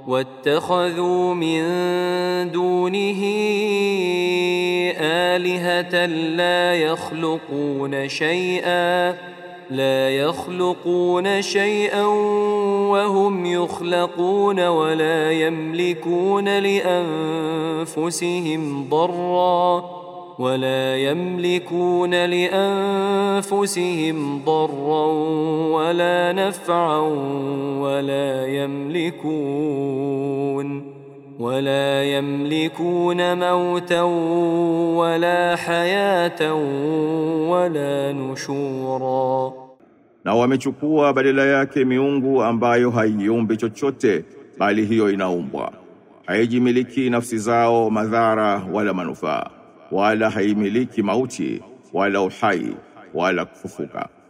واتخذوا من دونه آلهة لا يخلقون شيئا وهم يخلقون ولا يملكون لأنفسهم ضرا ولا نفعا ولا يملكون موتا ولا حياة ولا نشورا. Na wamechukua badala yake miungu ambayo haiumbi chochote bali hiyo inaumbwa. Haijimiliki nafsi zao madhara wala manufaa, wala haimiliki mauti wala uhai wala kufufuka.